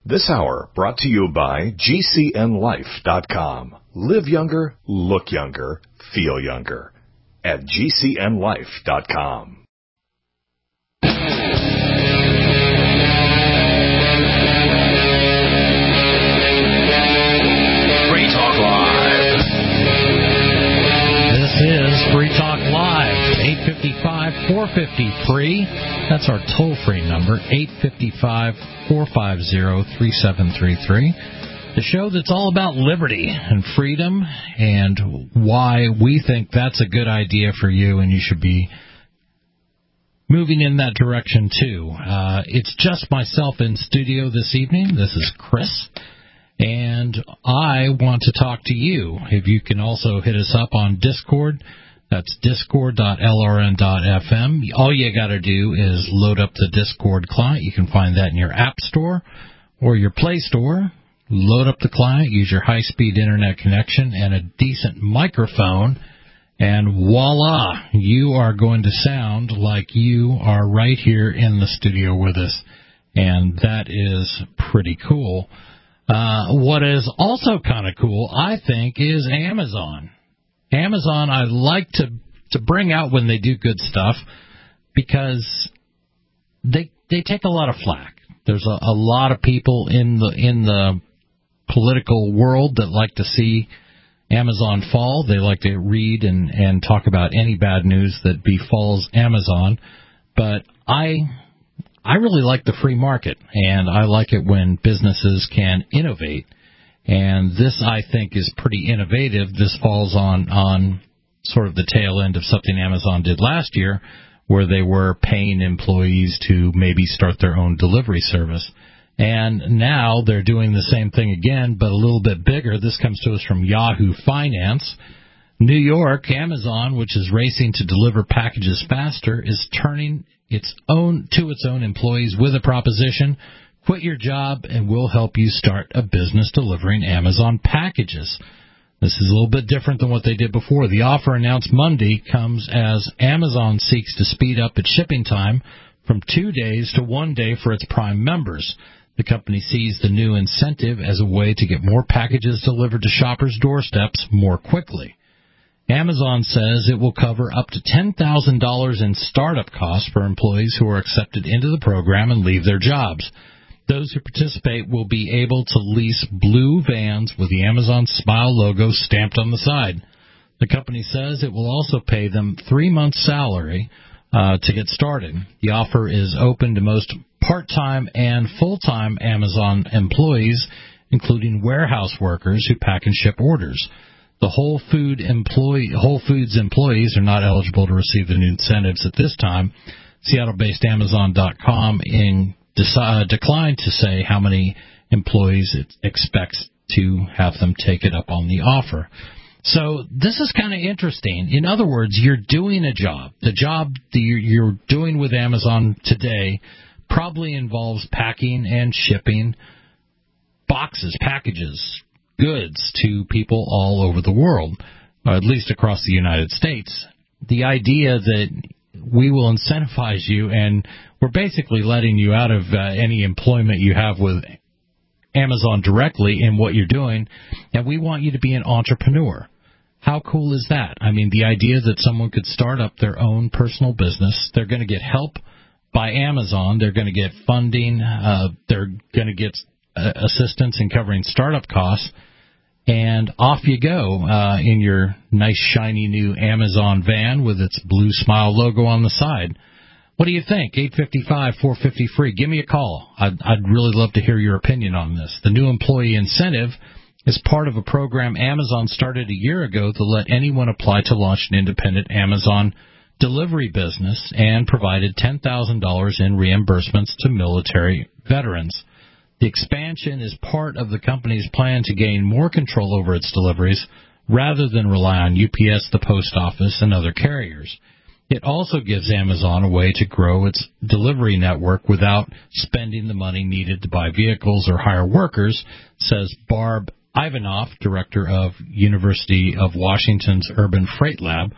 This hour brought to you by GCNLife.com. Live younger, look younger, feel younger at GCNLife.com. Free Talk Live. This is Free Talk Live, 855-450-FREE. That's our toll-free number, 855-450-3733. The show that's all about liberty and freedom and why we think that's a good idea for you and you should be moving in that direction too. It's just myself in studio this evening. This is Chris. And I want to talk to you. If you can also hit us up on Discord, that's discord.lrn.fm. All you got to do is load up the Discord client. You can find that in your App Store or your Play Store. Load up the client, use your high-speed internet connection and a decent microphone, and voila, you are going to sound like you are right here in the studio with us. And that is pretty cool. What is also kind of cool, I think, is Amazon. Amazon I like to bring out when they do good stuff because they take a lot of flack. There's a lot of people in the political world that like to see Amazon fall. They like to read and talk about any bad news that befalls Amazon. But I really like the free market, and I like it when businesses can innovate. And this, I think, is pretty innovative. This falls on sort of the tail end of something Amazon did last year, where they were paying employees to maybe start their own delivery service. And now they're doing the same thing again, but a little bit bigger. This comes to us from Yahoo Finance. New York, Amazon, which is racing to deliver packages faster, is turning its own employees with a proposition: quit your job and we'll help you start a business delivering Amazon packages. This is a little bit different than what they did before. The offer announced Monday comes as Amazon seeks to speed up its shipping time from 2 days to 1 day for its Prime members. The company sees the new incentive as a way to get more packages delivered to shoppers' doorsteps more quickly. Amazon says it will cover up to $10,000 in startup costs for employees who are accepted into the program and leave their jobs. Those who participate will be able to lease blue vans with the Amazon Smile logo stamped on the side. The company says it will also pay them 3 months' salary to get started. The offer is open to most part-time and full-time Amazon employees, including warehouse workers who pack and ship orders. The Whole Foods employees are not eligible to receive the new incentives at this time. Seattle-based Amazon.com declined to say how many employees it expects to have them take it up on the offer. So this is kind of interesting. In other words, you're doing a job. The job that you're doing with Amazon today probably involves packing and shipping boxes, packages, goods to people all over the world, or at least across the United States. The idea that we will incentivize you and we're basically letting you out of any employment you have with Amazon directly in what you're doing, and we want you to be an entrepreneur. How cool is that? I mean, the idea that someone could start up their own personal business, they're going to get help by Amazon, they're going to get funding, they're going to get assistance in covering startup costs, and off you go in your nice, shiny new Amazon van with its blue Smile logo on the side. What do you think? 855-450-FREE. Give me a call. I'd really love to hear your opinion on this. The new employee incentive is part of a program Amazon started a year ago to let anyone apply to launch an independent Amazon delivery business and provided $10,000 in reimbursements to military veterans. The expansion is part of the company's plan to gain more control over its deliveries rather than rely on UPS, the post office, and other carriers. It also gives Amazon a way to grow its delivery network without spending the money needed to buy vehicles or hire workers, says Barb Ivanoff, director of University of Washington's Urban Freight Lab.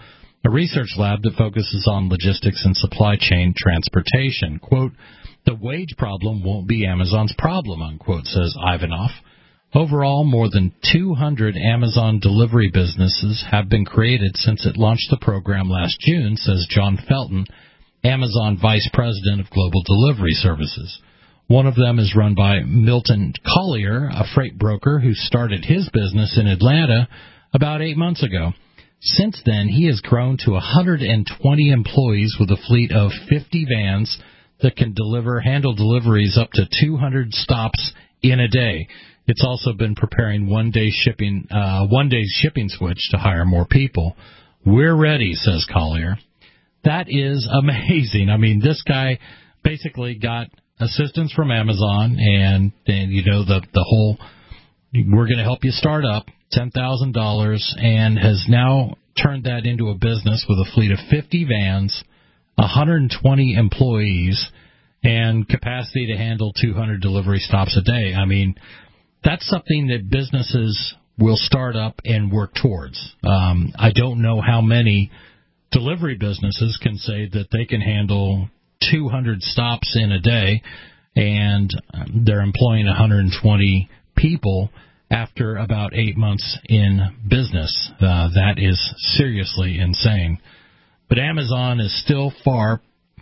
a research lab that focuses on logistics and supply chain transportation. Quote, the wage problem won't be Amazon's problem, unquote, says Ivanov. Overall, more than 200 Amazon delivery businesses have been created since it launched the program last June, says John Felton, Amazon Vice President of Global Delivery Services. One of them is run by Milton Collier, a freight broker who started his business in Atlanta about 8 months ago. Since then, he has grown to 120 employees with a fleet of 50 vans that can handle deliveries up to 200 stops in a day. It's also been preparing one day's shipping switch to hire more people. We're ready, says Collier. That is amazing. I mean, this guy basically got assistance from Amazon and you know, the whole, we're going to help you start up, $10,000, and has now turned that into a business with a fleet of 50 vans, 120 employees, and capacity to handle 200 delivery stops a day. I mean, that's something that businesses will start up and work towards. I don't know how many delivery businesses can say that they can handle 200 stops in a day, and they're employing 120 people after about 8 months in business. That is seriously insane. But Amazon is still far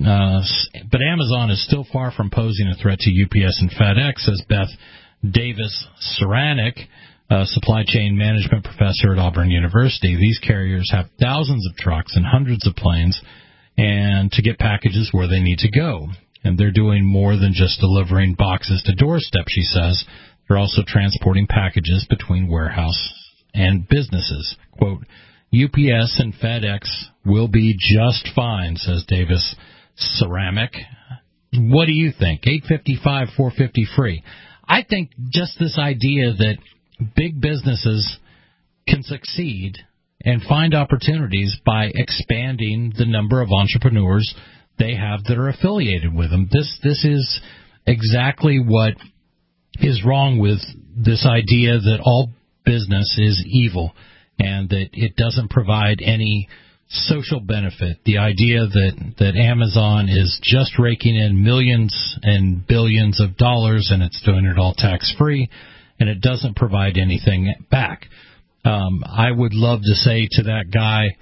from posing a threat to UPS and FedEx, says Beth Davis-Saranic, supply chain management professor at Auburn University. These carriers have thousands of trucks and hundreds of planes, and to get packages where they need to go. And they're doing more than just delivering boxes to doorstep, she says. They're also transporting packages between warehouse and businesses. Quote, UPS and FedEx will be just fine, says Davis Ceramic. What do you think? 855-450 free. I think just this idea that big businesses can succeed and find opportunities by expanding the number of entrepreneurs they have that are affiliated with them. This is exactly what is wrong with this idea that all business is evil and that it doesn't provide any social benefit. The idea that Amazon is just raking in millions and billions of dollars and it's doing it all tax-free and it doesn't provide anything back. I would love to say to that guy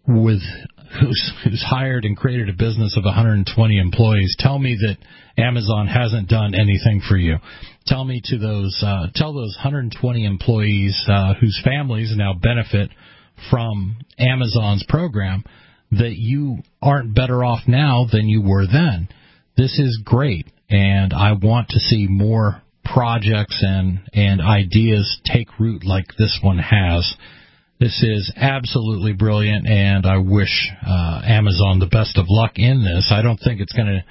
who's hired and created a business of 120 employees, tell me that Amazon hasn't done anything for you. Tell those 120 employees whose families now benefit from Amazon's program that you aren't better off now than you were then. This is great, and I want to see more projects and ideas take root like this one has. This is absolutely brilliant, and I wish Amazon the best of luck in this. I don't think it's going to...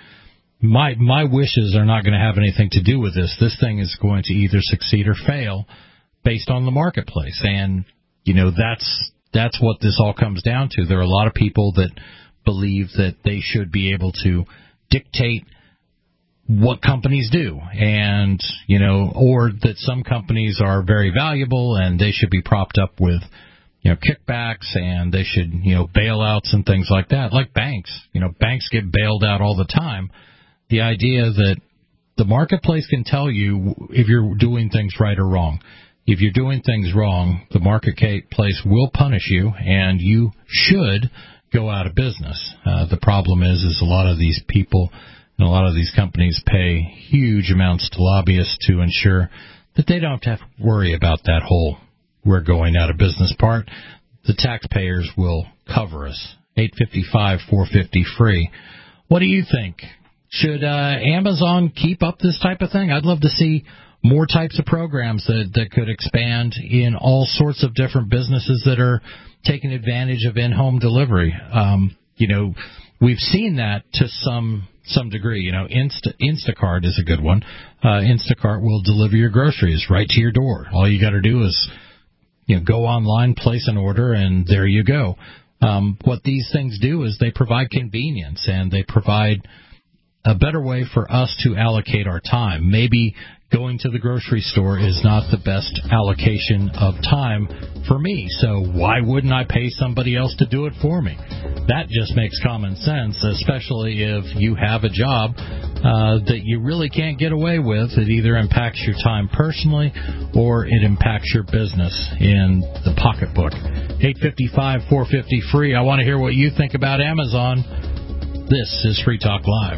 My wishes are not going to have anything to do with this. This thing is going to either succeed or fail based on the marketplace. And, you know, that's what this all comes down to. There are a lot of people that believe that they should be able to dictate what companies do, and, you know, or that some companies are very valuable and they should be propped up with, you know, kickbacks, and they should, you know, bailouts and things like that. Like banks. You know, banks get bailed out all the time. The idea that the marketplace can tell you if you're doing things right or wrong. If you're doing things wrong, the marketplace will punish you, and you should go out of business. The problem is a lot of these people and a lot of these companies pay huge amounts to lobbyists to ensure that they don't have to worry about that whole we're going out of business part. The taxpayers will cover us. 855-450 free. What do you think? Should Amazon keep up this type of thing? I'd love to see more types of programs that could expand in all sorts of different businesses that are taking advantage of in-home delivery. You know, we've seen that to some degree. You know, Instacart is a good one. Instacart will deliver your groceries right to your door. All you got to do is, you know, go online, place an order, and there you go. What these things do is they provide convenience, and they provide a better way for us to allocate our time. Maybe going to the grocery store is not the best allocation of time for me. So why wouldn't I pay somebody else to do it for me? That just makes common sense, especially if you have a job that you really can't get away with. It either impacts your time personally or it impacts your business in the pocketbook. 855-450-FREE. I want to hear what you think about Amazon. This is Free Talk Live.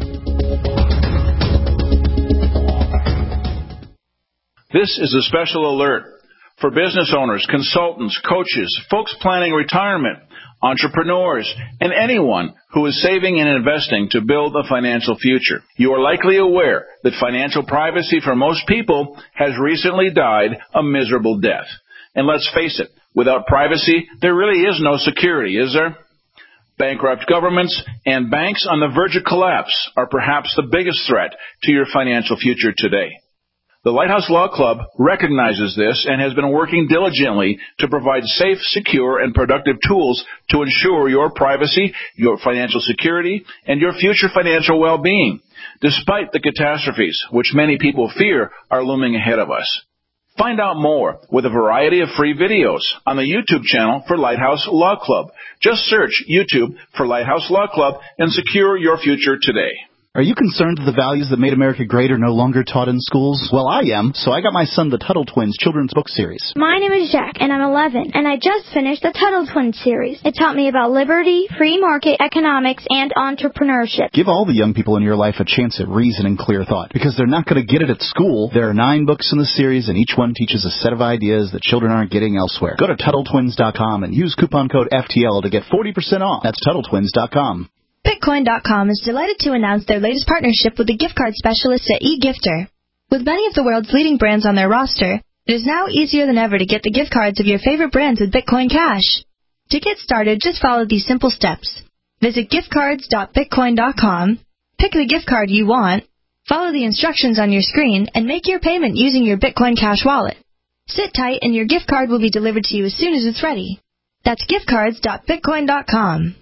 This is a special alert for business owners, consultants, coaches, folks planning retirement, entrepreneurs, and anyone who is saving and investing to build a financial future. You are likely aware that financial privacy for most people has recently died a miserable death. And let's face it, without privacy, there really is no security, is there? Bankrupt governments and banks on the verge of collapse are perhaps the biggest threat to your financial future today. The Lighthouse Law Club recognizes this and has been working diligently to provide safe, secure, and productive tools to ensure your privacy, your financial security, and your future financial well-being, despite the catastrophes which many people fear are looming ahead of us. Find out more with a variety of free videos on the YouTube channel for Lighthouse Law Club. Just search YouTube for Lighthouse Law Club and secure your future today. Are you concerned that the values that made America great are no longer taught in schools? Well, I am, so I got my son the Tuttle Twins children's book series. My name is Jack, and I'm 11, and I just finished the Tuttle Twins series. It taught me about liberty, free market economics, and entrepreneurship. Give all the young people in your life a chance at reason and clear thought, because they're not going to get it at school. There are 9 books in the series, and each one teaches a set of ideas that children aren't getting elsewhere. Go to TuttleTwins.com and use coupon code FTL to get 40% off. That's TuttleTwins.com. Bitcoin.com is delighted to announce their latest partnership with the gift card specialists at eGifter. With many of the world's leading brands on their roster, it is now easier than ever to get the gift cards of your favorite brands with Bitcoin Cash. To get started, just follow these simple steps. Visit giftcards.bitcoin.com, pick the gift card you want, follow the instructions on your screen, and make your payment using your Bitcoin Cash wallet. Sit tight and your gift card will be delivered to you as soon as it's ready. That's giftcards.bitcoin.com.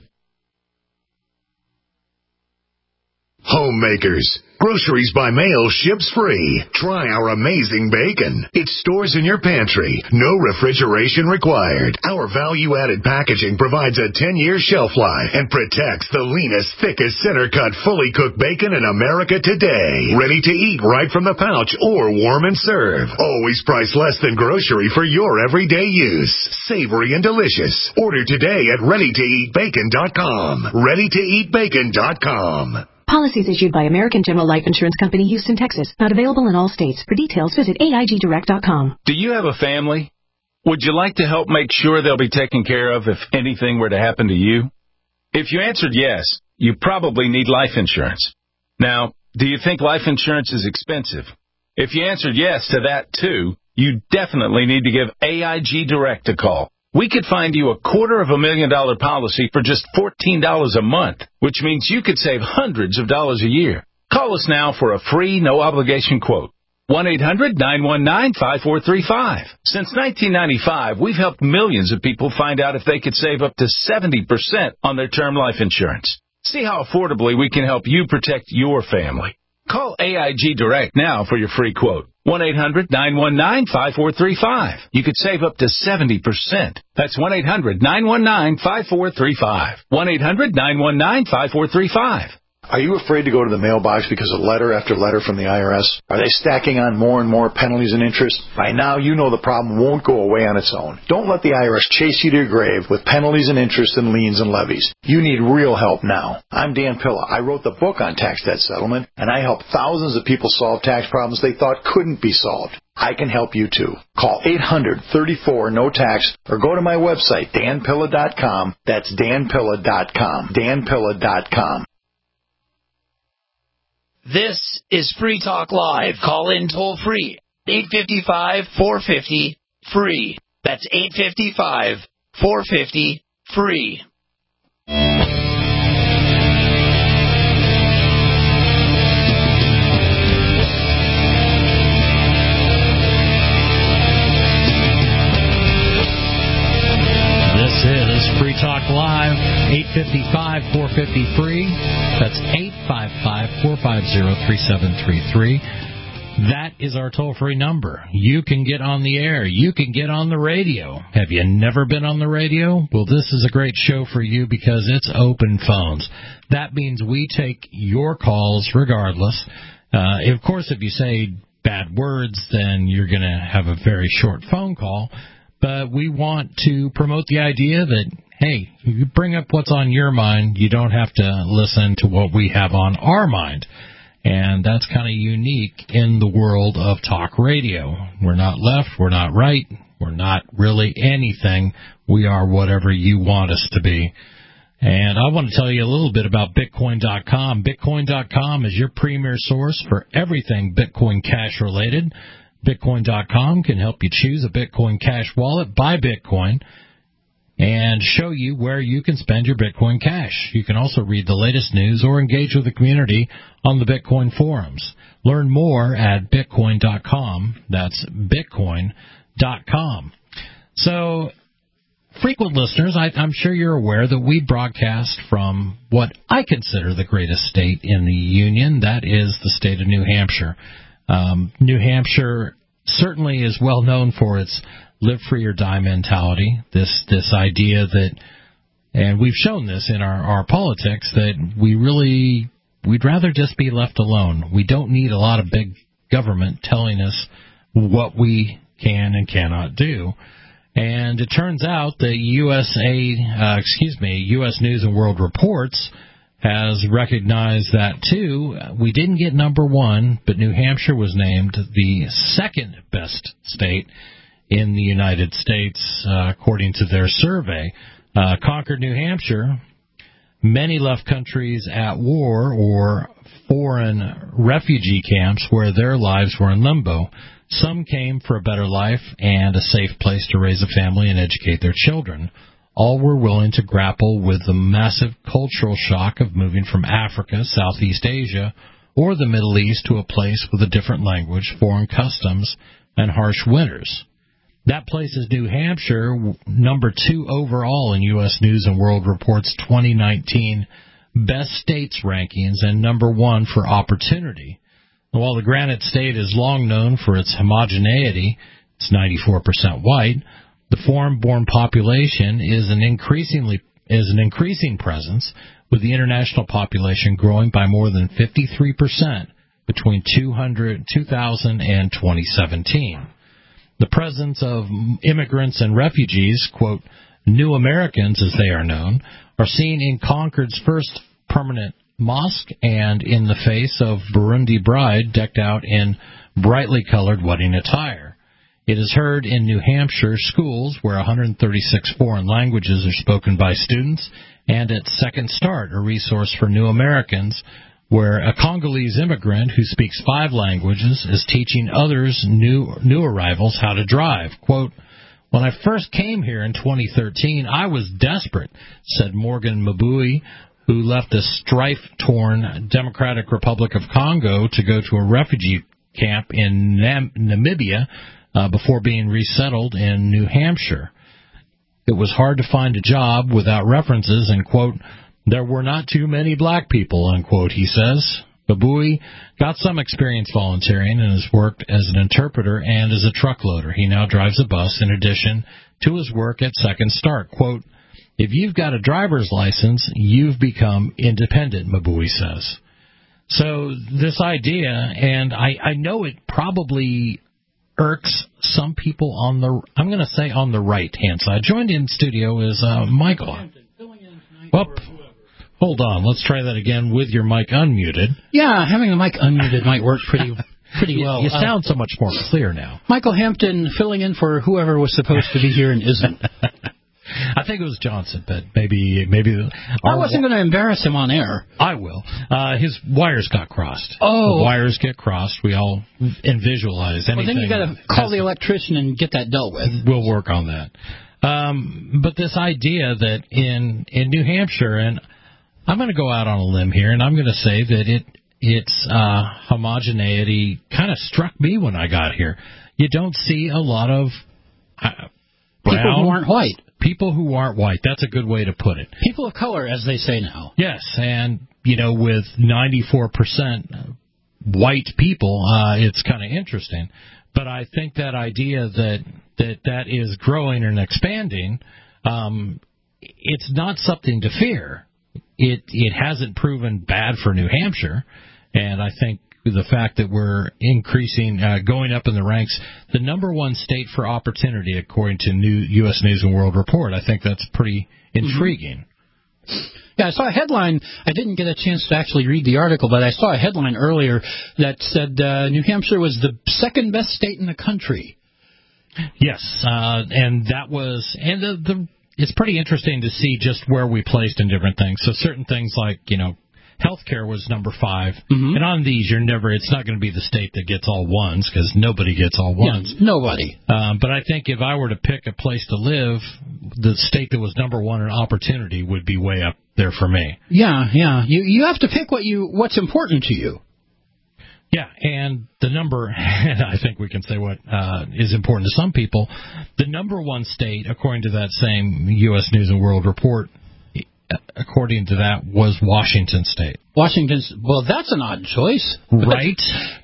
Homemakers. Groceries by mail ships free. Try our amazing bacon. It stores in your pantry. No refrigeration required. Our value-added packaging provides a 10-year shelf life and protects the leanest, thickest, center-cut, fully cooked bacon in America today. Ready to eat right from the pouch or warm and serve. Always priced less than grocery for your everyday use. Savory and delicious. Order today at ReadyToEatBacon.com. ReadyToEatBacon.com. Policies issued by American General Life Insurance Company, Houston, Texas. Not available in all states. For details, visit AIGDirect.com. Do you have a family? Would you like to help make sure they'll be taken care of if anything were to happen to you? If you answered yes, you probably need life insurance. Now, do you think life insurance is expensive? If you answered yes to that too, you definitely need to give AIG Direct a call. We could find you a $250,000 policy for just $14 a month, which means you could save hundreds of dollars a year. Call us now for a free, no-obligation quote. 1-800-919-5435. Since 1995, we've helped millions of people find out if they could save up to 70% on their term life insurance. See how affordably we can help you protect your family. Call AIG Direct now for your free quote. 1-800-919-5435. You could save up to 70%. That's 1-800-919-5435. 1-800-919-5435. Are you afraid to go to the mailbox because of letter after letter from the IRS? Are they stacking on more and more penalties and interest? By now, you know the problem won't go away on its own. Don't let the IRS chase you to your grave with penalties and interest and liens and levies. You need real help now. I'm Dan Pilla. I wrote the book on tax debt settlement, and I help thousands of people solve tax problems they thought couldn't be solved. I can help you too. Call 800-34-NO-TAX or go to my website, danpilla.com. That's danpilla.com. danpilla.com. This is Free Talk Live. Call in toll free. 855-450-FREE. That's 855-450-FREE. This is Free Talk Live, 855-450-FREE. That's 855-450-3733. That is our toll-free number. You can get on the air. You can get on the radio. Have you never been on the radio? Well, this is a great show for you because it's open phones. That means we take your calls regardless. Of course, if you say bad words, then you're going to have a very short phone call. But we want to promote the idea that, hey, you bring up what's on your mind. You don't have to listen to what we have on our mind. And that's kind of unique in the world of talk radio. We're not left, we're not right, we're not really anything. We are whatever you want us to be. And I want to tell you a little bit about Bitcoin.com. Bitcoin.com is your premier source for everything Bitcoin Cash related. Bitcoin.com can help you choose a Bitcoin Cash wallet, buy Bitcoin, and show you where you can spend your Bitcoin Cash. You can also read the latest news or engage with the community on the Bitcoin forums. Learn more at Bitcoin.com. That's Bitcoin.com. So, frequent listeners, I'm sure you're aware that we broadcast from what I consider the greatest state in the Union. That is the state of New Hampshire. New Hampshire certainly is well known for its live free or die mentality, this idea that, and we've shown this in our politics, that we'd rather just be left alone. We don't need a lot of big government telling us what we can and cannot do. And it turns out that US News and World Reports has recognized that too. We didn't get number one, but New Hampshire was named the second best state in the United States, according to their survey. Concord, New Hampshire, many left countries at war or foreign refugee camps where their lives were in limbo. Some came for a better life and a safe place to raise a family and educate their children. All were willing to grapple with the massive cultural shock of moving from Africa, Southeast Asia, or the Middle East to a place with a different language, foreign customs, and harsh winters. That place is New Hampshire, number 2 overall in U.S. News and World Report's 2019 Best States rankings and number 1 for opportunity. While the Granite State is long known for its homogeneity, it's 94% white, the foreign-born population is an increasing presence, with the international population growing by more than 53% between 2000 and 2017. The presence of immigrants and refugees, quote, New Americans as they are known, are seen in Concord's first permanent mosque and in the face of Burundi bride decked out in brightly colored wedding attire. It is heard in New Hampshire schools where 136 foreign languages are spoken by students, and at Second Start, a resource for new Americans, where a Congolese immigrant who speaks 5 languages is teaching others new arrivals how to drive. Quote, when I first came here in 2013, I was desperate, said Morgan Mabui, who left the strife-torn Democratic Republic of Congo to go to a refugee camp in Namibia before being resettled in New Hampshire. It was hard to find a job without references, and, quote, there were not too many black people, unquote, he says. Babui got some experience volunteering and has worked as an interpreter and as a truck loader. He now drives a bus in addition to his work at Second Start. Quote, if you've got a driver's license, you've become independent, Mabui says. So this idea, and I know it probably irks some people on the right-hand side. Joined in studio is Michael. Well, hold on. Let's try that again with your mic unmuted. Yeah, having the mic unmuted might work pretty well. You sound so much more clear now. Michael Hampton filling in for whoever was supposed to be here and isn't. I think it was Johnson, but maybe I wasn't going to embarrass him on air. I will. His wires got crossed. Oh. The wires get crossed. We all visualize anything. Well, then you got to call the electrician and get that dealt with. We'll work on that. But this idea that in New Hampshire, and I'm going to go out on a limb here, and I'm going to say that its homogeneity kind of struck me when I got here. You don't see a lot of brown, people who aren't white. People who aren't white. That's a good way to put it. People of color, as they say now. Yes, and, with 94% white people, it's kind of interesting. But I think that idea that is growing and expanding, it's not something to fear. It hasn't proven bad for New Hampshire, and I think the fact that we're increasing, going up in the ranks, the number one state for opportunity according to U.S. News and World Report. I think that's pretty intriguing. Yeah, I saw a headline. I didn't get a chance to actually read the article, but I saw a headline earlier that said New Hampshire was the second best state in the country. Yes, and that was, and it's pretty interesting to see just where we placed in different things. So certain things like, healthcare was number 5, and on these, it's not going to be the state that gets all ones, because nobody gets all ones. Yeah, nobody. But I think if I were to pick a place to live, the state that was number 1 in opportunity would be way up there for me. Yeah. You have to pick what's important to you. Yeah, and the number, and I think we can say what is important to some people, the number 1 state, according to that same U.S. News and World Report, according to that, was Washington State. Well, that's an odd choice. Right?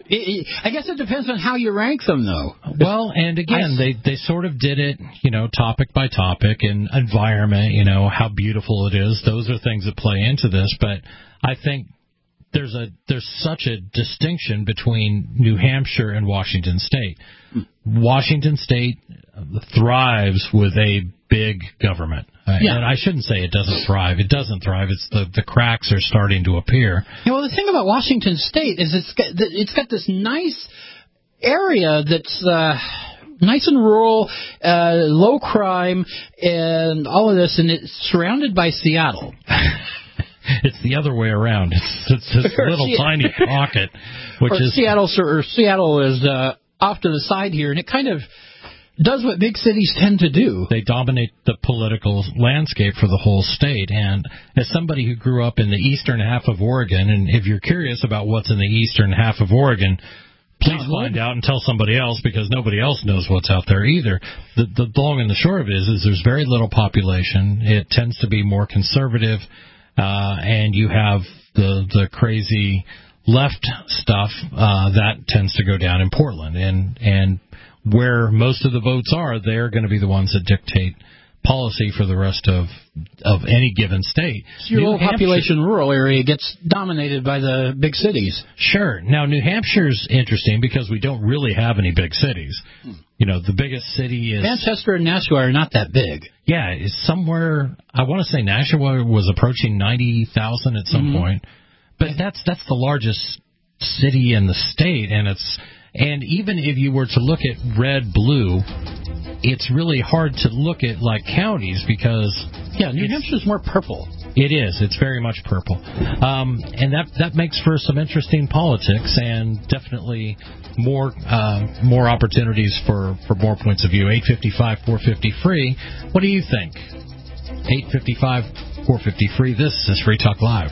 I guess it depends on how you rank them, though. Well, and again, they sort of did it, topic by topic, and environment, how beautiful it is. Those are things that play into this, but I think there's such a distinction between New Hampshire and Washington State. Washington State thrives with a big government. And I shouldn't say it doesn't thrive. It doesn't thrive. It's the cracks are starting to appear. Yeah, well, the thing about Washington State is it's got this nice area that's nice and rural, low crime, and all of this, and it's surrounded by Seattle. It's the other way around. It's this little tiny pocket, which is Seattle is off to the side here, and it kind of does what big cities tend to do. They dominate the political landscape for the whole state. And as somebody who grew up in the eastern half of Oregon, and if you're curious about what's in the eastern half of Oregon, please find out and tell somebody else, because nobody else knows what's out there either. The long and the short of it is there's very little population. It tends to be more conservative, and you have the crazy left stuff that tends to go down in Portland, and where most of the votes are, they're going to be the ones that dictate policy for the rest of any given state. So your low population rural area gets dominated by the big cities. Sure. Now, New Hampshire's interesting because we don't really have any big cities. The biggest city is Manchester and Nashua are not that big. Yeah, it's somewhere, I want to say Nashua was approaching 90,000 at some point. But that's the largest city in the state, and even if you were to look at red-blue, it's really hard to look at like counties because New Hampshire's more purple. It is. It's very much purple, and that makes for some interesting politics and definitely more opportunities for more points of view. 855-450-FREE. What do you think? 855-450-FREE. This is Free Talk Live.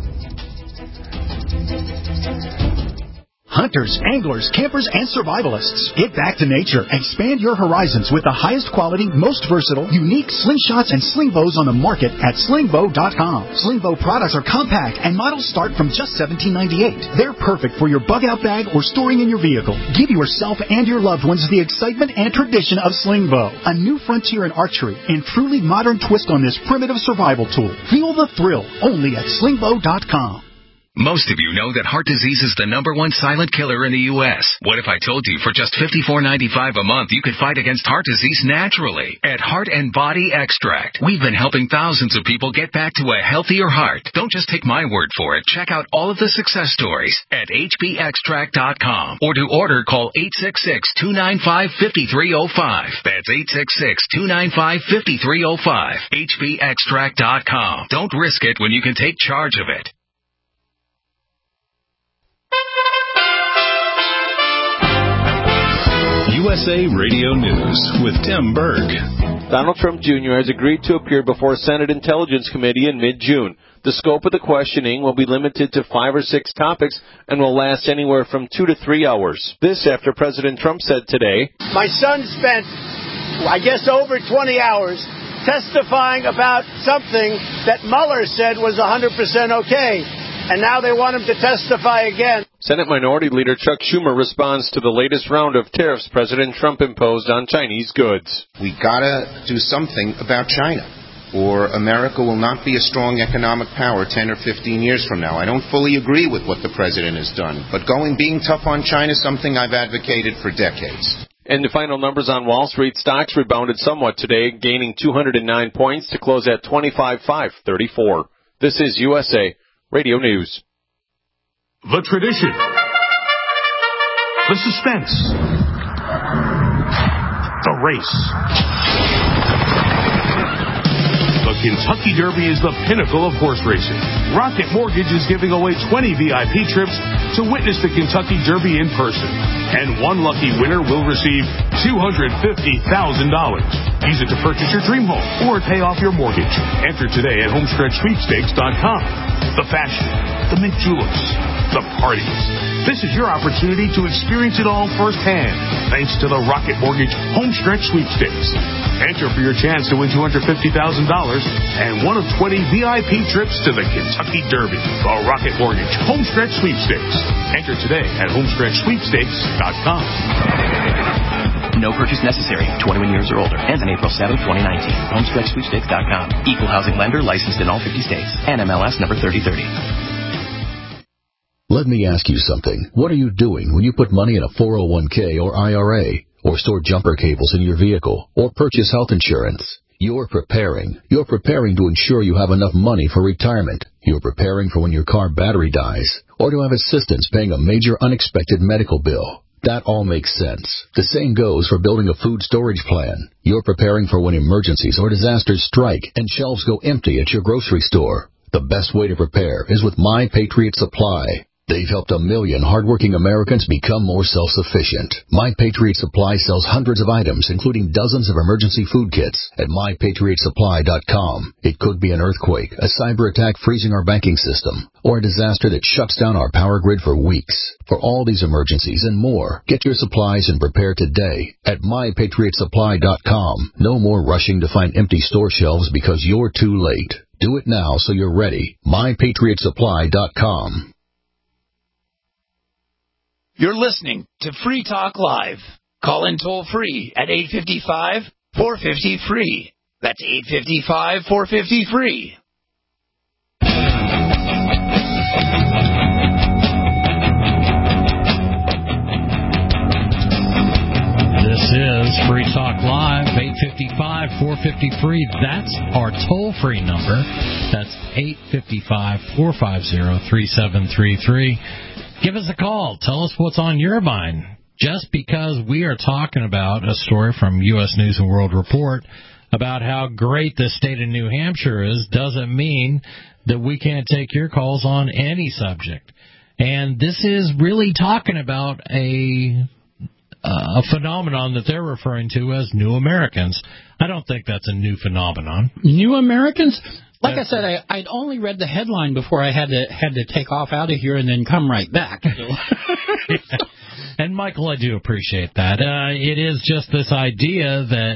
Hunters, anglers, campers, and survivalists. Get back to nature. Expand your horizons with the highest quality, most versatile, unique slingshots and sling bows on the market at slingbow.com. Slingbow products are compact and models start from just $17.98. They're perfect for your bug-out bag or storing in your vehicle. Give yourself and your loved ones the excitement and tradition of Slingbow, a new frontier in archery and truly modern twist on this primitive survival tool. Feel the thrill only at slingbow.com. Most of you know that heart disease is the #1 silent killer in the U.S. What if I told you for just $54.95 a month you could fight against heart disease naturally at Heart and Body Extract? We've been helping thousands of people get back to a healthier heart. Don't just take my word for it. Check out all of the success stories at hbextract.com, or to order, call 866-295-5305. That's 866-295-5305. hbextract.com. Don't risk it when you can take charge of it. USA Radio News with Tim Berg. Donald Trump Jr. has agreed to appear before Senate Intelligence Committee in mid-June. The scope of the questioning will be limited to 5 or 6 topics and will last anywhere from 2 to 3 hours. This after President Trump said today, "My son spent, I guess, over 20 hours testifying about something that Mueller said was 100% okay. And now they want him to testify again." Senate Minority Leader Chuck Schumer responds to the latest round of tariffs President Trump imposed on Chinese goods. We gotta do something about China, or America will not be a strong economic power 10 or 15 years from now. I don't fully agree with what the president has done, but being tough on China is something I've advocated for decades. And the final numbers on Wall Street, stocks rebounded somewhat today, gaining 209 points to close at 25,534. This is USA Radio News. The tradition, the suspense, the race. The Kentucky Derby is the pinnacle of horse racing. Rocket Mortgage is giving away 20 VIP trips to witness the Kentucky Derby in person. And one lucky winner will receive $250,000. Use it to purchase your dream home or pay off your mortgage. Enter today at homestretchsweepstakes.com. The fashion, the mint juleps, the parties. This is your opportunity to experience it all firsthand, thanks to the Rocket Mortgage Homestretch Sweepstakes. Enter for your chance to win $250,000 and one of 20 VIP trips to the Kentucky Derby. The Rocket Mortgage Homestretch Sweepstakes. Enter today at homestretchsweepstakes.com. No purchase necessary. 21 years or older. Ends on April 7, 2019. HomestretchSweepstakes.com. Equal housing lender licensed in all 50 states. NMLS number 3030. Let me ask you something. What are you doing when you put money in a 401k or IRA, or store jumper cables in your vehicle, or purchase health insurance? You're preparing. You're preparing to ensure you have enough money for retirement. You're preparing for when your car battery dies, or to have assistance paying a major unexpected medical bill. That all makes sense. The same goes for building a food storage plan. You're preparing for when emergencies or disasters strike and shelves go empty at your grocery store. The best way to prepare is with My Patriot Supply. They've helped 1 million hardworking Americans become more self-sufficient. My Patriot Supply sells hundreds of items, including dozens of emergency food kits at MyPatriotSupply.com. It could be an earthquake, a cyber attack freezing our banking system, or a disaster that shuts down our power grid for weeks. For all these emergencies and more, get your supplies and prepare today at MyPatriotSupply.com. No more rushing to find empty store shelves because you're too late. Do it now so you're ready. MyPatriotSupply.com. You're listening to Free Talk Live. Call in toll free at 855-450-FREE. That's 855-450-FREE. This is Free Talk Live, 855-450-FREE. That's our toll-free number. That's 855-450-3733. Give us a call. Tell us what's on your mind. Just because we are talking about a story from U.S. News and World Report about how great the state of New Hampshire is doesn't mean that we can't take your calls on any subject. And this is really talking about a phenomenon that they're referring to as New Americans. I don't think that's a new phenomenon. New Americans? Like I said, I'd only read the headline before I had to take off out of here and then come right back. So. Yeah. And, Michael, I do appreciate that. It is just this idea that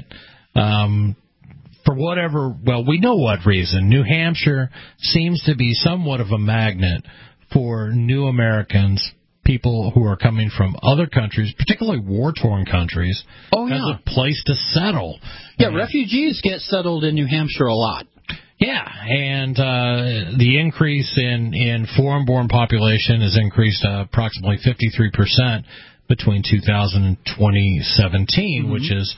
for whatever, well, we know what reason, New Hampshire seems to be somewhat of a magnet for new Americans, people who are coming from other countries, particularly war-torn countries, as a place to settle. Yeah, refugees get settled in New Hampshire a lot. Yeah, and the increase in foreign-born population has increased approximately 53% between 2000 and 2017, which is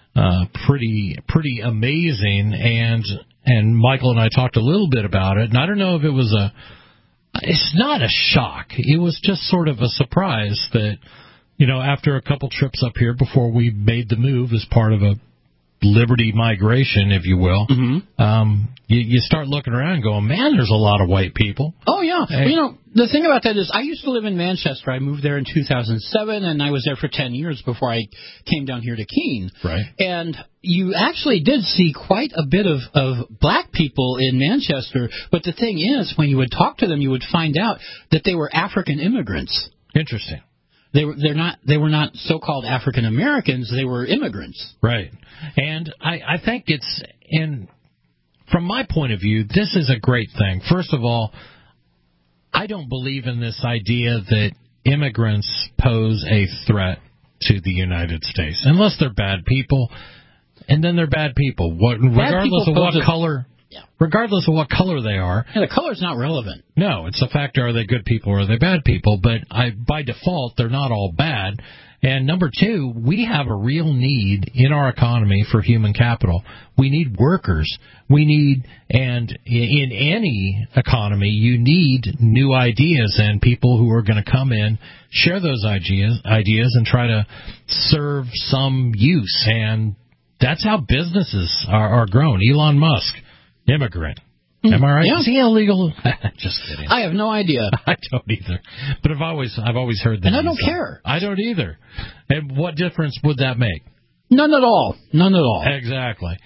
pretty amazing. And Michael and I talked a little bit about it, and I don't know if it was it's not a shock. It was just sort of a surprise that, after a couple trips up here before we made the move as part of a Liberty migration, if you will, you start looking around and going, man, there's a lot of white people. Oh, yeah. Well, the thing about that is I used to live in Manchester. I moved there in 2007, and I was there for 10 years before I came down here to Keene. Right. And you actually did see quite a bit of black people in Manchester, but the thing is, when you would talk to them, you would find out that they were African immigrants. Interesting. They were not so-called African Americans. They were immigrants. Right. And I think it's, from my point of view, this is a great thing. First of all, I don't believe in this idea that immigrants pose a threat to the United States, unless they're bad people, and then they're bad people. Regardless of what color. Yeah. Regardless of what color they are. Yeah, the color's not relevant. No, it's a factor, are they good people or are they bad people? But by default, they're not all bad. And number two, we have a real need in our economy for human capital. We need workers. And in any economy, you need new ideas and people who are going to come in, share those ideas and try to serve some use. And that's how businesses are grown. Elon Musk, immigrant. Am I right? Yeah. Is he illegal? Just kidding. I have no idea. I don't either. But I've always heard that. And I don't care. I don't either. And what difference would that make? None at all. None at all. Exactly.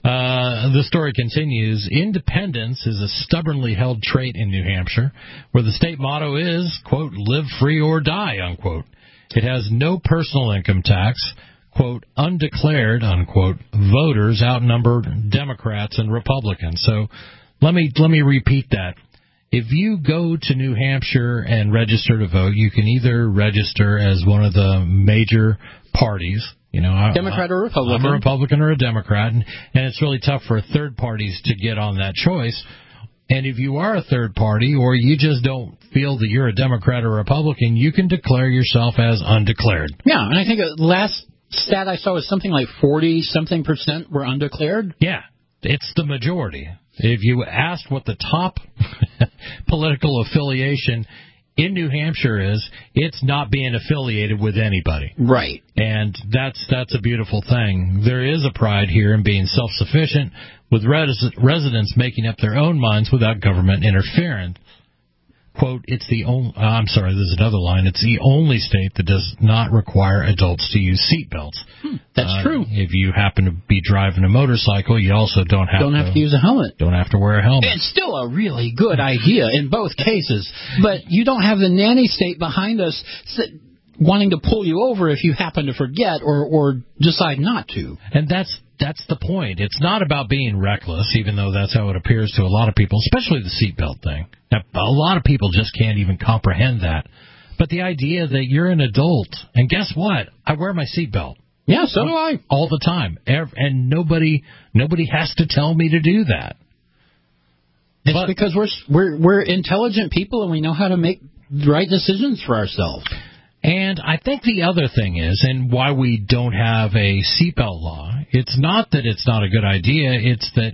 The story continues. Independence is a stubbornly held trait in New Hampshire, where the state motto is, quote, live free or die, unquote. It has no personal income tax. Quote, undeclared, unquote, voters outnumber Democrats and Republicans. So let me repeat that. If you go to New Hampshire and register to vote, you can either register as one of the major parties. You know, Democrat or Republican. I'm a Republican or a Democrat, and it's really tough for third parties to get on that choice. And if you are a third party or you just don't feel that you're a Democrat or Republican, you can declare yourself as undeclared. Yeah, and I think last stat I saw was something like 40-something% were undeclared. Yeah, it's the majority. If you asked what the top political affiliation in New Hampshire is, it's not being affiliated with anybody. Right. And that's a beautiful thing. There is a pride here in being self-sufficient, with residents making up their own minds without government interference. Quote, this is another line. It's the only state that does not require adults to use seatbelts. That's true. If you happen to be driving a motorcycle, you also don't have to use a helmet. Don't have to wear a helmet. It's still a really good idea in both cases, but you don't have the nanny state behind us wanting to pull you over if you happen to forget or decide not to. And that's the point. It's not about being reckless, even though that's how it appears to a lot of people, especially the seatbelt thing. Now, a lot of people just can't even comprehend that. But the idea that you're an adult, and guess what? I wear my seatbelt. Yeah, so do I. All the time. And nobody has to tell me to do that. It's because we're intelligent people and we know how to make the right decisions for ourselves. And I think the other thing is, and why we don't have a seatbelt law, it's not that it's not a good idea, it's that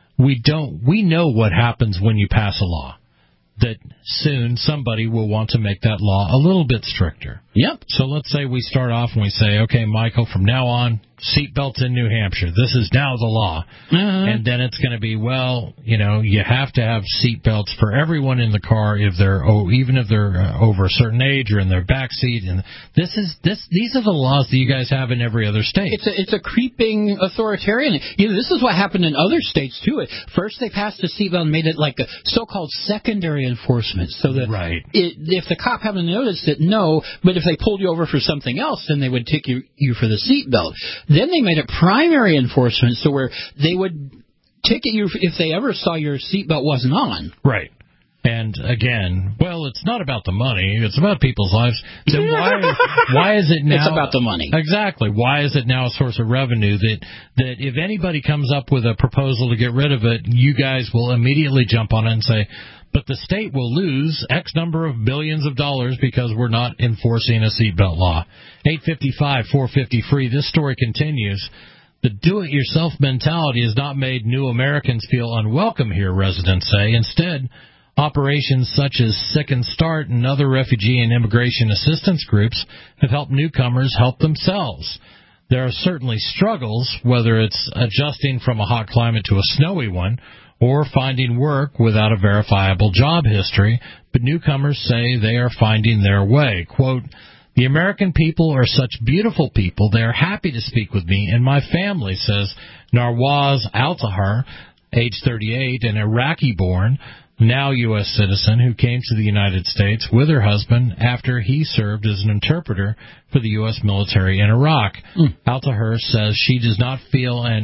we know what happens when you pass a law. That soon somebody will want to make that law a little bit stricter. Yep. So let's say we start off and we say, okay, Michael, from now on, seatbelts in New Hampshire. This is now the law. And then it's going to be, well, you have to have seatbelts for everyone in the car even if they're over a certain age or in their back seat. And these are the laws that you guys have in every other state. It's a creeping authoritarian. This is what happened in other states too. First they passed the seatbelt and made it like a so-called secondary enforcement, so that if the cop happened to notice it, no, but if they pulled you over for something else, then they would ticket you for the seatbelt. Then they made it primary enforcement, so where they would ticket you if they ever saw your seatbelt wasn't on. Right. And again, well, it's not about the money. It's about people's lives. Then why is it now? It's about the money. Exactly. Why is it now a source of revenue that if anybody comes up with a proposal to get rid of it, you guys will immediately jump on it and say, but the state will lose X number of billions of dollars because we're not enforcing a seatbelt law. 855-450-FREE. This story continues. The do-it-yourself mentality has not made new Americans feel unwelcome here, residents say. Instead, operations such as Sick and Start and other refugee and immigration assistance groups have helped newcomers help themselves. There are certainly struggles, whether it's adjusting from a hot climate to a snowy one, or finding work without a verifiable job history, but newcomers say they are finding their way. Quote, the American people are such beautiful people, they are happy to speak with me and my family, says Narwaz Altahar, age 38, an Iraqi-born, now U.S. citizen who came to the United States with her husband after he served as an interpreter for the U.S. military in Iraq. Altahar says she does not feel an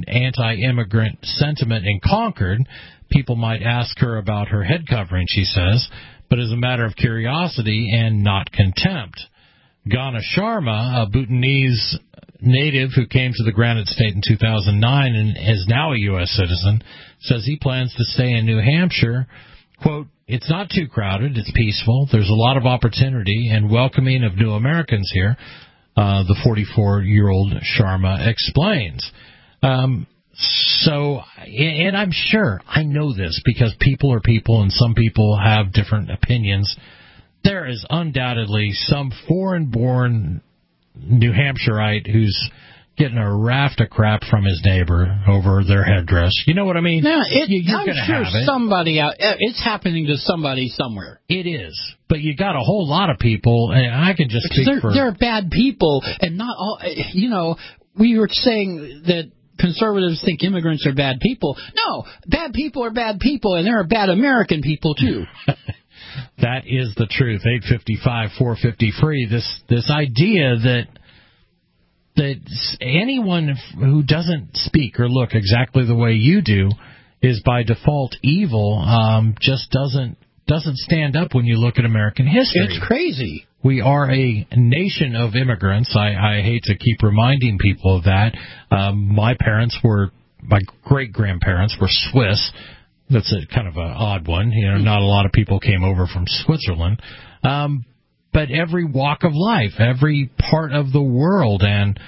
anti-immigrant sentiment in Concord. People might ask her about her head covering, she says, but as a matter of curiosity and not contempt. Ghana Sharma, a Bhutanese native who came to the Granite State in 2009 and is now a U.S. citizen, says he plans to stay in New Hampshire. Quote, "It's not too crowded, it's peaceful, there's a lot of opportunity and welcoming of new Americans here," the 44-year-old Sharma explains. So, and I'm sure, I know this because people are people and some people have different opinions. There is undoubtedly some foreign-born New Hampshireite who's getting a raft of crap from his neighbor over their headdress. You know what I mean? No, You're I'm gonna sure have it. somebody out. It's happening to somebody somewhere. It is, but you got a whole lot of people, and I can just speak for. There are bad people, and not all. You know, we were saying that conservatives think immigrants are bad people. No, bad people are bad people, and there are bad American people too. That is the truth. 855-450-FREE. This idea that anyone who doesn't speak or look exactly the way you do is by default evil just doesn't stand up when you look at American history. It's crazy. We are a nation of immigrants. I hate to keep reminding people of that. My great-grandparents were Swiss. That's a kind of an odd one. You know, not a lot of people came over from Switzerland. But every walk of life, every part of the world, and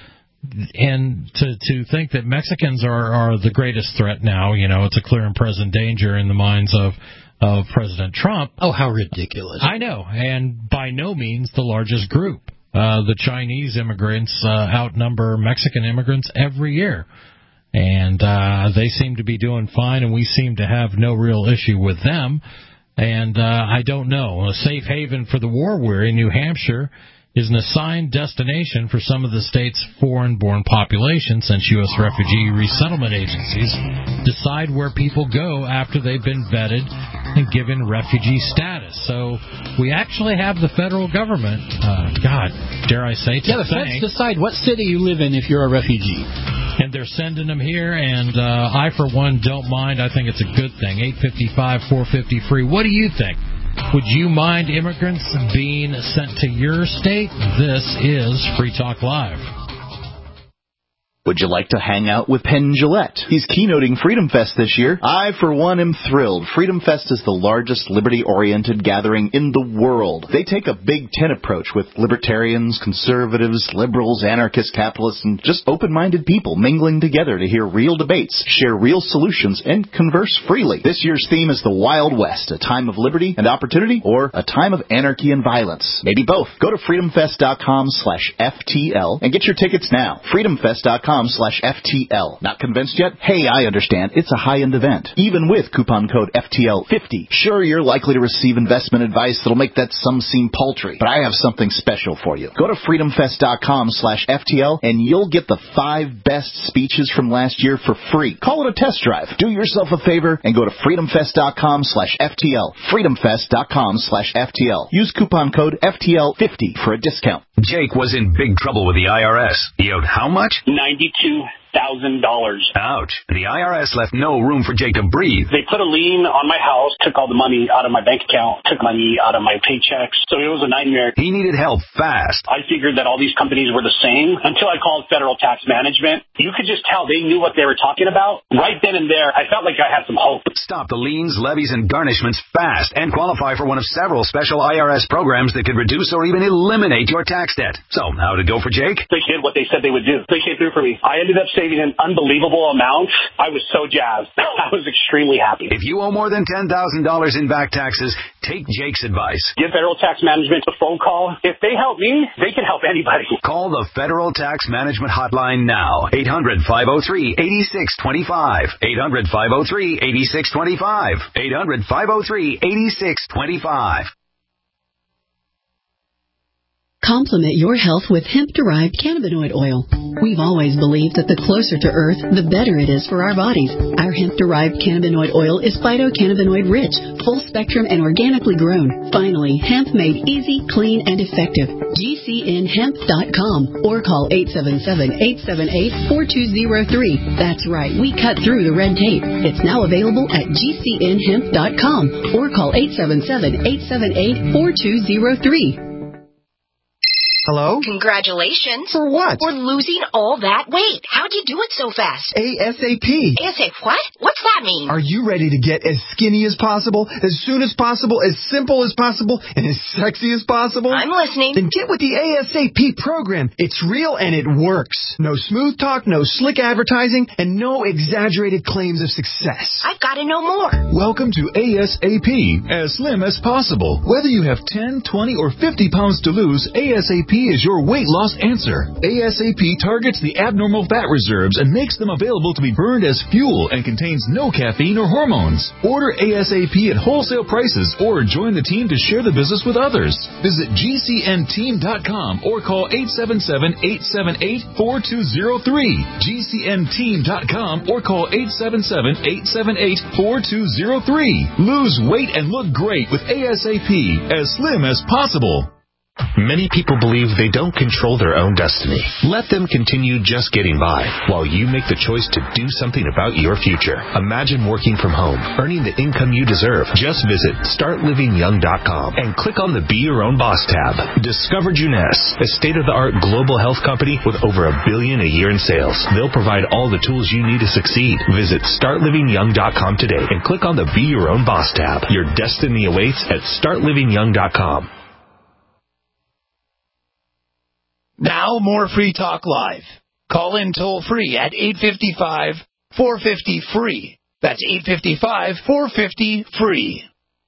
to think that Mexicans are the greatest threat now, you know, it's a clear and present danger in the minds of President Trump. Oh, how ridiculous. I know, and by no means the largest group. The Chinese immigrants outnumber Mexican immigrants every year. And they seem to be doing fine, and we seem to have no real issue with them. And I don't know. A safe haven for the war-weary, New Hampshire, is an assigned destination for some of the state's foreign-born population, since U.S. refugee resettlement agencies decide where people go after they've been vetted and given refugee status. So we actually have the federal government, God, dare I say, the feds decide what city you live in if you're a refugee. And they're sending them here, and I, for one, don't mind. I think it's a good thing. 855-450-FREE. What do you think? Would you mind immigrants being sent to your state? This is Free Talk Live. Would you like to hang out with Penn Jillette? He's keynoting Freedom Fest this year. I, for one, am thrilled. Freedom Fest is the largest liberty-oriented gathering in the world. They take a Big Ten approach with libertarians, conservatives, liberals, anarchists, capitalists, and just open-minded people mingling together to hear real debates, share real solutions, and converse freely. This year's theme is the Wild West, a time of liberty and opportunity, or a time of anarchy and violence. Maybe both. Go to freedomfest.com/FTL and get your tickets now. freedomfest.com/FTL. Not convinced yet? Hey, I understand. It's a high-end event. Even with coupon code FTL50. Sure, you're likely to receive investment advice that'll make that sum seem paltry, but I have something special for you. Go to freedomfest.com/FTL and you'll get the 5 best speeches from last year for free. Call it a test drive. Do yourself a favor and go to freedomfest.com/FTL. freedomfest.com/FTL. Use coupon code FTL50 for a discount. Jake was in big trouble with the IRS. He owed how much? $92,000. Ouch. The IRS left no room for Jake to breathe. They put a lien on my house, took all the money out of my bank account, took money out of my paychecks. So it was a nightmare. He needed help fast. I figured that all these companies were the same until I called Federal Tax Management. You could just tell they knew what they were talking about. Right then and there, I felt like I had some hope. Stop the liens, levies, and garnishments fast and qualify for one of several special IRS programs that could reduce or even eliminate your tax debt. So, how did it go for Jake? They did what they said they would do. They came through for me. I ended up saving an unbelievable amount. I was so jazzed. I was extremely happy. If you owe more than $10,000 in back taxes, take Jake's advice. Give Federal Tax Management a phone call. If they help me, they can help anybody. Call the Federal Tax Management Hotline now. 800-503-8625. 800-503-8625. 800-503-8625. Complement your health with hemp-derived cannabinoid oil. We've always believed that the closer to Earth, the better it is for our bodies. Our hemp-derived cannabinoid oil is phytocannabinoid-rich, full-spectrum, and organically grown. Finally, hemp made easy, clean, and effective. GCNhemp.com or call 877-878-4203. That's right, we cut through the red tape. It's now available at GCNhemp.com or call 877-878-4203. Hello? Congratulations. For what? For losing all that weight. How'd you do it so fast? ASAP. ASAP what? What's that mean? Are you ready to get as skinny as possible, as soon as possible, as simple as possible, and as sexy as possible? I'm listening. Then get with the ASAP program. It's real and it works. No smooth talk, no slick advertising, and no exaggerated claims of success. I've got to know more. Welcome to ASAP, as slim as possible. Whether you have 10, 20, or 50 pounds to lose, ASAP is your weight loss answer. ASAP targets the abnormal fat reserves and makes them available to be burned as fuel and contains no caffeine or hormones. Order ASAP at wholesale prices or join the team to share the business with others. Visit GCNteam.com or call 877-878-4203. GCNteam.com or call 877-878-4203. Lose weight and look great with ASAP, as slim as possible. Many people believe they don't control their own destiny. Let them continue just getting by while you make the choice to do something about your future. Imagine working from home, earning the income you deserve. Just visit StartLivingYoung.com and click on the Be Your Own Boss tab. Discover Juness, a state-of-the-art global health company with over $1 billion a year in sales. They'll provide all the tools you need to succeed. Visit StartLivingYoung.com today and click on the Be Your Own Boss tab. Your destiny awaits at StartLivingYoung.com. Now, more Free Talk Live. Call in toll-free at 855-450-FREE. That's 855-450-FREE.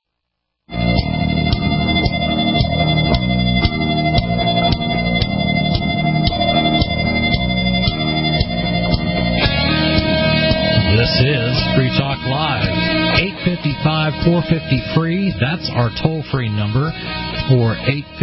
This is Free Talk Live. 855-450-FREE. That's our toll-free number. Or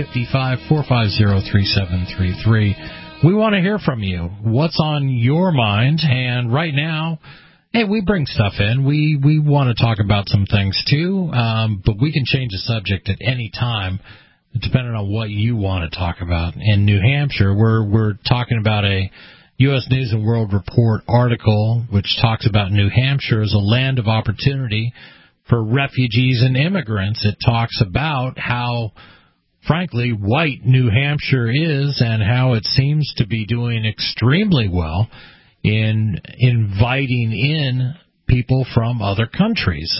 855-450-3733. We want to hear from you. What's on your mind? And right now, hey, we bring stuff in. We want to talk about some things too, but we can change the subject at any time, depending on what you want to talk about. In New Hampshire, we're talking about a U.S. News and World Report article which talks about New Hampshire as a land of opportunity for refugees and immigrants. It talks about how, frankly, white New Hampshire is and how it seems to be doing extremely well in inviting in people from other countries.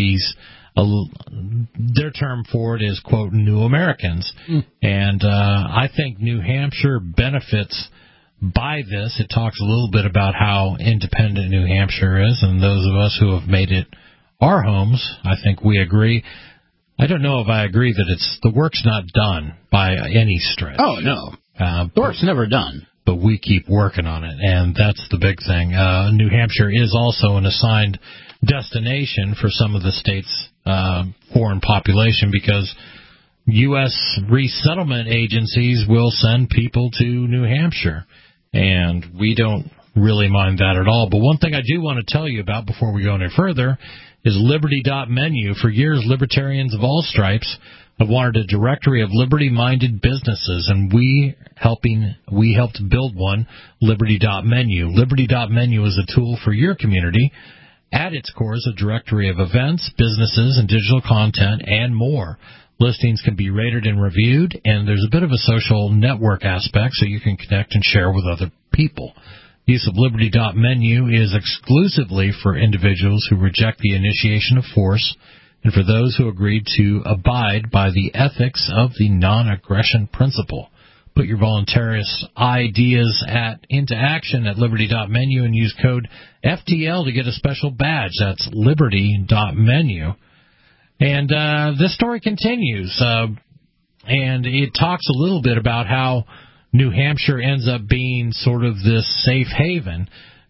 Their term for it is, quote, new Americans. And I think New Hampshire benefits by this. It talks a little bit about how independent New Hampshire is, and those of us who have made it our homes, I think we agree. I don't know if I agree that the work's not done by any stretch. Oh, no. The work's never done. But we keep working on it, and that's the big thing. New Hampshire is also an assigned destination for some of the state's foreign population because U.S. resettlement agencies will send people to New Hampshire, and we don't really mind that at all. But one thing I do want to tell you about before we go any further is Liberty.menu. For years, libertarians of all stripes have wanted a directory of liberty-minded businesses, and we helped build one, Liberty.menu. Liberty.menu is a tool for your community. At its core is a directory of events, businesses, and digital content, and more. Listings can be rated and reviewed, and there's a bit of a social network aspect so you can connect and share with other people. Use of Liberty.menu is exclusively for individuals who reject the initiation of force and for those who agreed to abide by the ethics of the non-aggression principle. Put your voluntarious ideas into action at Liberty.menu and use code FTL to get a special badge. That's Liberty.menu. And this story continues, and it talks a little bit about how New Hampshire ends up being sort of this safe haven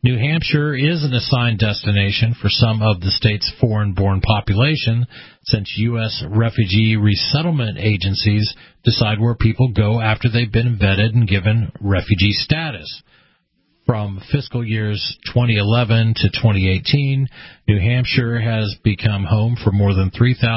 New Hampshire is an assigned destination for some of the state's foreign-born population, since U.S. refugee resettlement agencies decide where people go after they've been vetted and given refugee status. From fiscal years 2011 to 2018, New Hampshire has become home for more than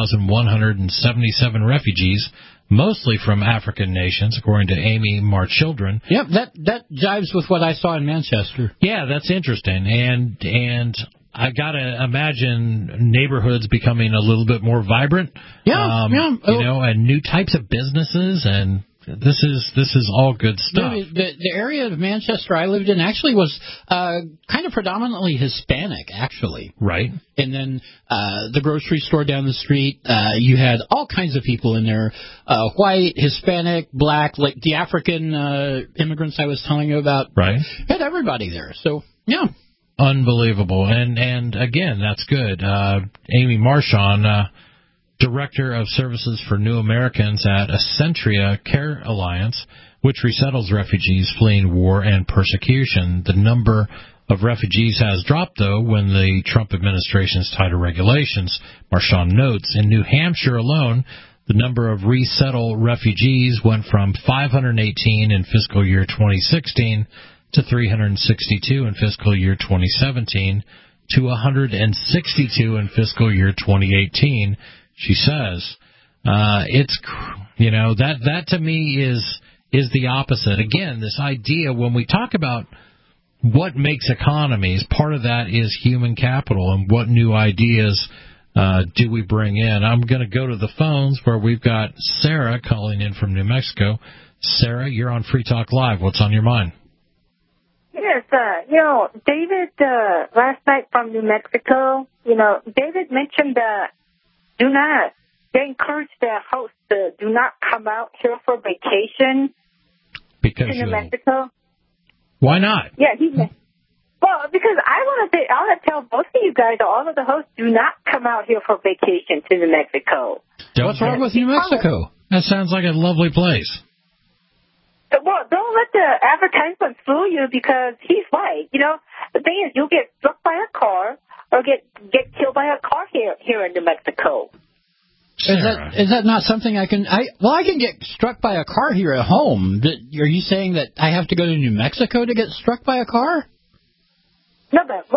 3,177 refugees, mostly from African nations, according to Amy Marchildren. Yep, that jives with what I saw in Manchester. Yeah, that's interesting. And I got to imagine neighborhoods becoming a little bit more vibrant. Yeah. You know, and new types of businesses, and this is all good stuff. The area of Manchester I lived in actually was kind of predominantly Hispanic, actually. Right. And then the grocery store down the street, you had all kinds of people in there, white, Hispanic, black, like the African immigrants I was telling you about. Right. Had everybody there. So, yeah. Unbelievable. And again, that's good. Amy Marchand, Director of Services for New Americans at Accentria Care Alliance, which resettles refugees fleeing war and persecution. The number of refugees has dropped, though, when the Trump administration's tighter regulations. Marchand notes, in New Hampshire alone, the number of resettled refugees went from 518 in fiscal year 2016 to 362 in fiscal year 2017 to 162 in fiscal year 2018. She says, it's, you know, that to me is the opposite. Again, this idea when we talk about what makes economies, part of that is human capital and what new ideas do we bring in. I'm going to go to the phones where we've got Sarah calling in from New Mexico. Sarah, you're on Free Talk Live. What's on your mind? Yes, David, last night from New Mexico, David mentioned they encourage their hosts to do not come out here for vacation to New Mexico. Why not? Yeah, because I want to tell both of you guys, all of the hosts, do not come out here for vacation to New Mexico. What's wrong with New Mexico? That sounds like a lovely place. Well, don't let the advertisement fool you, because he's right. The thing is, you'll get struck by a car or get killed by a car here in New Mexico. Is that not something I can get struck by a car here at home. Are you saying that I have to go to New Mexico to get struck by a car? No, but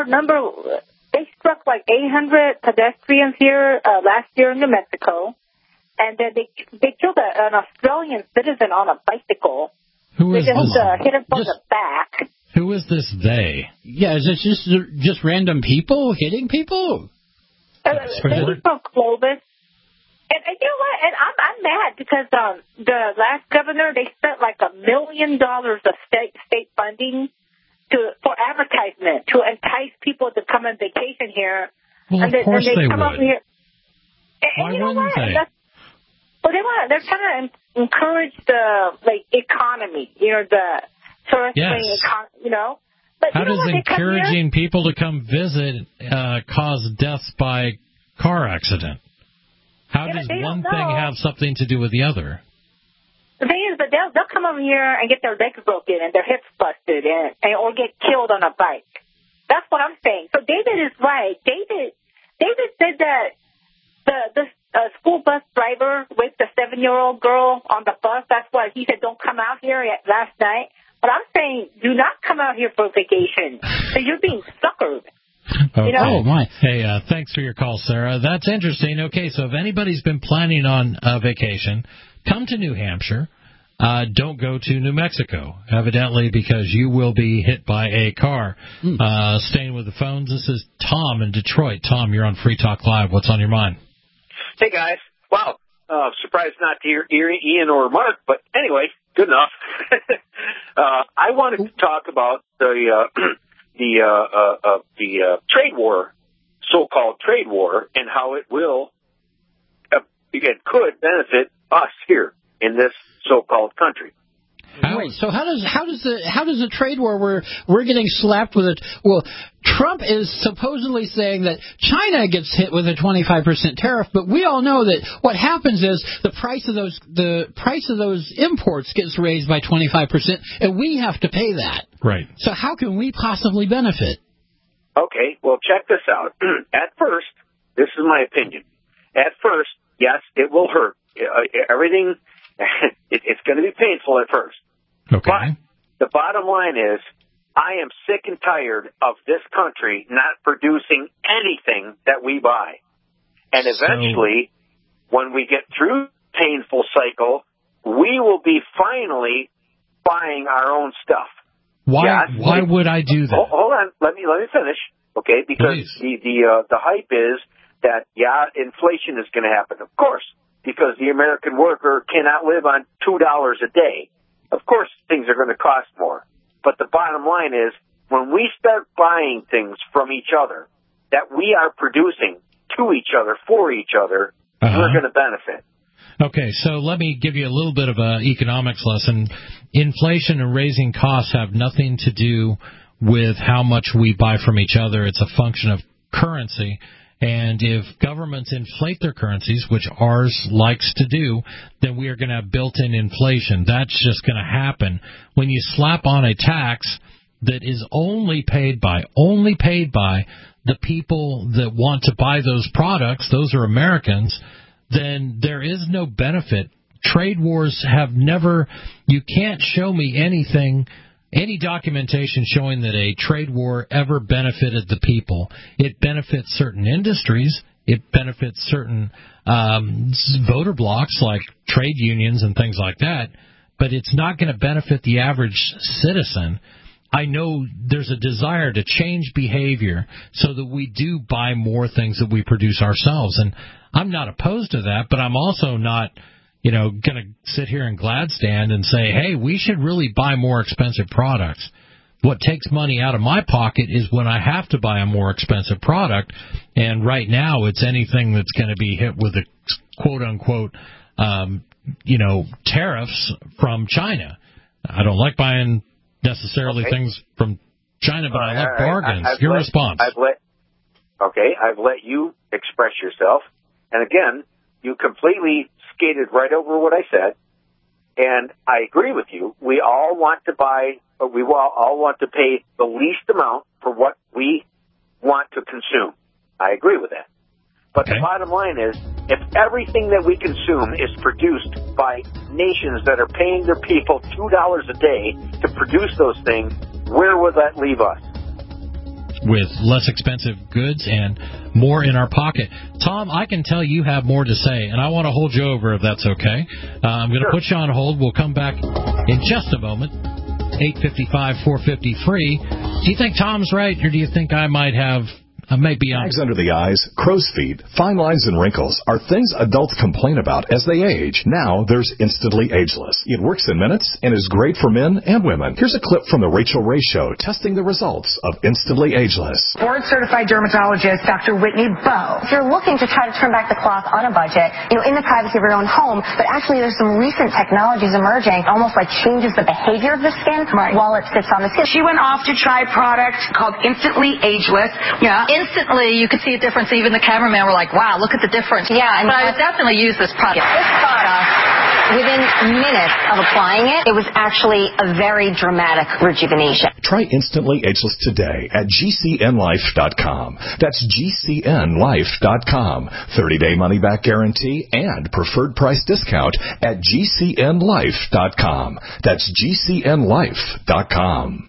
they struck like 800 pedestrians here last year in New Mexico, and then they killed an Australian citizen on a bicycle. Who is they just this? Hit him from the back. Who is this they? Yeah, is it just random people hitting people? Lady from Clovis. And you know what? And I'm mad because the last governor, they spent like $1 million of state funding for advertisement to entice people to come on vacation here. Well, and of course they they come would. Up here. Why you know wouldn't what? they? They're trying to encourage the economy, the tourist thing, But how does encouraging people to come visit cause deaths by car accident? How does one thing have something to do with the other? The thing is that they'll come over here and get their legs broken and their hips busted or get killed on a bike. That's what I'm saying. So David is right. David said that the school bus driver with the 7-year-old girl on the bus, that's why he said don't come out here last night. But I'm saying do not come out here for vacation. So you're being suckered. Oh, my. Hey, thanks for your call, Sarah. That's interesting. Okay, so if anybody's been planning on a vacation, come to New Hampshire. Don't go to New Mexico, evidently, because you will be hit by a car. Staying with the phones, this is Tom in Detroit. Tom, you're on Free Talk Live. What's on your mind? Hey, guys. Wow. Surprised not to hear Ian or Mark, but anyway, good enough. I wanted to talk about the trade war, so-called trade war, and how it could benefit us here in this so-called country. Wait, so how does the trade war where we're getting slapped with it? Well, Trump is supposedly saying that China gets hit with a 25% tariff, but we all know that what happens is the price of those imports gets raised by 25%, and we have to pay that. Right. So how can we possibly benefit? Okay, well, check this out. At first, this is my opinion. At first, yes, it will hurt. Everything, it's going to be painful at first. Okay. But the bottom line is, I am sick and tired of this country not producing anything that we buy. And eventually, when we get through the painful cycle, we will be finally buying our own stuff. Why would I do that? Hold on, let me finish, okay? Because the hype is that inflation is going to happen, of course, because the American worker cannot live on $2 a day. Of course, things are going to cost more. But the bottom line is, when we start buying things from each other that we are producing to each other, for each other, we're going to benefit. Okay, so let me give you a little bit of an economics lesson. Inflation and raising costs have nothing to do with how much we buy from each other. It's a function of currency. And if governments inflate their currencies, which ours likes to do, then we are going to have built-in inflation. That's just going to happen. When you slap on a tax that is only paid by the people that want to buy those products, those are Americans, then there is no benefit. Trade wars have never, you can't show me anything, any documentation showing that a trade war ever benefited the people. It benefits certain industries. It benefits certain voter blocks like trade unions and things like that, but it's not going to benefit the average citizen. I know there's a desire to change behavior so that we do buy more things that we produce ourselves, and I'm not opposed to that, but I'm also not, going to sit here and glad stand and say, hey, we should really buy more expensive products. What takes money out of my pocket is when I have to buy a more expensive product, and right now it's anything that's going to be hit with a quote-unquote, tariffs from China. I don't like buying necessarily things from China, but I like bargains. Your response. I've let you express yourself, and again, you completely skated right over what I said, and I agree with you. We all want to all want to pay the least amount for what we want to consume. I agree with that. But the bottom line is, if everything that we consume is produced by nations that are paying their people $2 a day to produce those things, where would that leave us? With less expensive goods and more in our pocket. Tom, I can tell you have more to say, and I want to hold you over if that's okay. I'm going to put you on hold. We'll come back in just a moment. 855-450-FREE. Do you think Tom's right, or do you think I might be on? Bags under the eyes, crow's feet, fine lines and wrinkles are things adults complain about as they age. Now there's Instantly Ageless. It works in minutes and is great for men and women. Here's a clip from the Rachel Ray Show testing the results of Instantly Ageless. Board-certified dermatologist Dr. Whitney Bowe. If you're looking to try to turn back the clock on a budget, in the privacy of your own home, but actually there's some recent technologies emerging, almost like changes the behavior of the skin while it sits on the skin. She went off to try a product called Instantly Ageless. Yeah. Instantly, you could see a difference. Even the cameraman were like, wow, look at the difference. Yeah. But I would definitely use this product. This product, within minutes of applying it, it was actually a very dramatic rejuvenation. Try Instantly Ageless today at GCNlife.com. That's GCNlife.com. 30-day money-back guarantee and preferred price discount at GCNlife.com. That's GCNlife.com.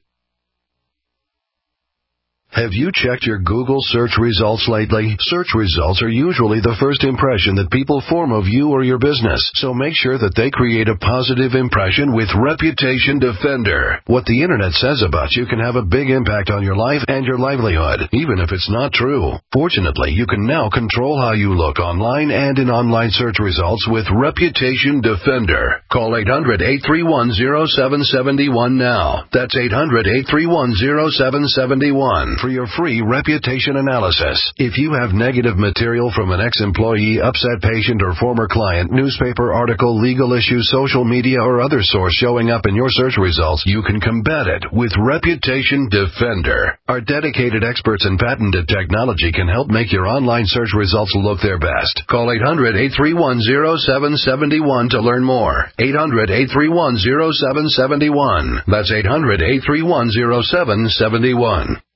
Have you checked your Google search results lately? Search results are usually the first impression that people form of you or your business, so make sure that they create a positive impression with Reputation Defender. What the Internet says about you can have a big impact on your life and your livelihood, even if it's not true. Fortunately, you can now control how you look online and in online search results with Reputation Defender. Call 800-831-0771 now. That's 800-831-0771 for for your free reputation analysis. If you have negative material from an ex-employee, upset patient, or former client, newspaper article, legal issue, social media, or other source showing up in your search results, you can combat it with Reputation Defender. Our dedicated experts in patented technology can help make your online search results look their best. Call 800-831-0771 to learn more. 800-831-0771. That's 800-831-0771.